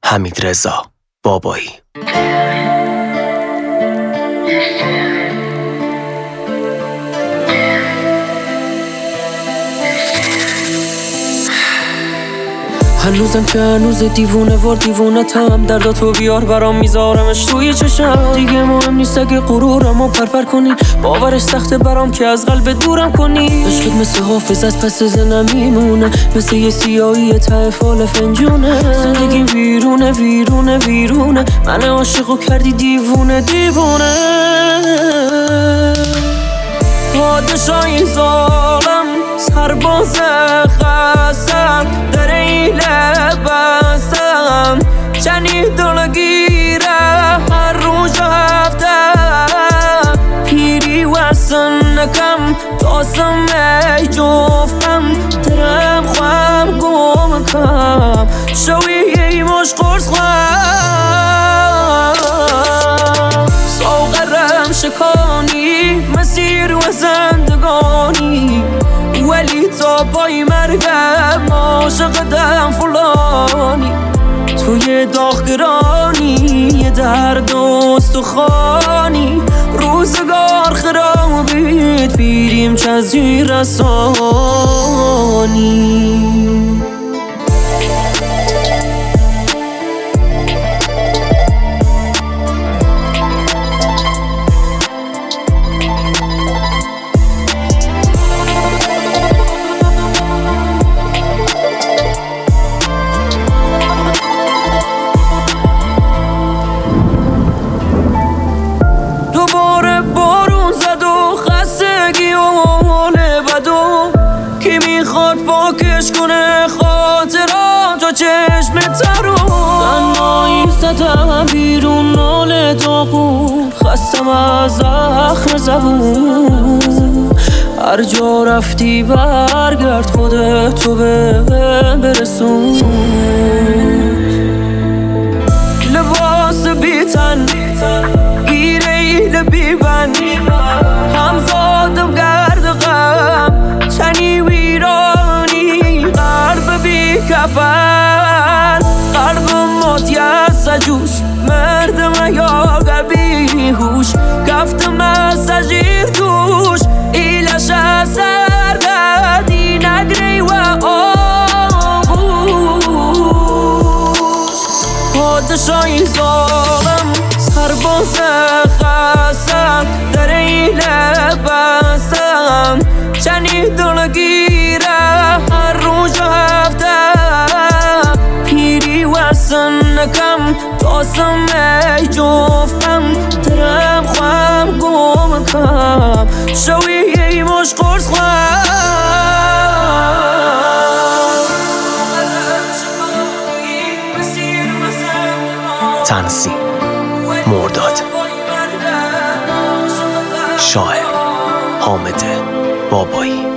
حمیدرضا بابایی. هنوزم که هنوز دیوونه وار دیوونتم، درداتو بیار برام میذارمش توی چشم. دیگه مهم نیست اگه غرورمو پرپر کنی، باورش سخته برام که از قلب دورم کنی. عشقت مثل حافظ از پس زنم میمونه، مثل یه سیاهی ته فال فنجونه. زندگی ویرونه ویرونه ویرونه، من عاشقو کردی دیوونه دیوونه. پادشاهی ظالم سرباز خستم، در این لبستم چنین دلگیره هر روز هفتم. پیری وسن نکم تاسم ای جفتم، درم خوام گم کم شوی ای مش قرص خوام. ساغرم شکانی مسیر و زندگانی، ولی تا پای مرگم عاشقتم فلانی. توی داغگرانی یه درد و استخوانی، روزگار خرابید پیریم چزی رسانی. دوباره بارون زد و خستگی و حال بدو، کی میخواد پاکش کنه خاطرات و چشم ترو. تنهایی زدم بیرون ناله داغون، خستم از زخم زبون. هر جا رفتی برگرد خودتو برسون. لباس بیتن گیره بیبند، همزادم گرد غم چنی ویرانی. قلب بی کفن قلب موتی از سجوش، مردم یا گبی هوش کفتم از سجیر دوش. ایلش از سردردی نگری و آغوش. پادشاهی ظالم سرباز خستم، در این لبستم چنین دلگیره هر روز هفتم. پیری وسن نکم تاسم ای جفتم، درم خوام گم کم شوی ای مش قرص خوام. تنظیم مرداد، شاعر حامد بابایی.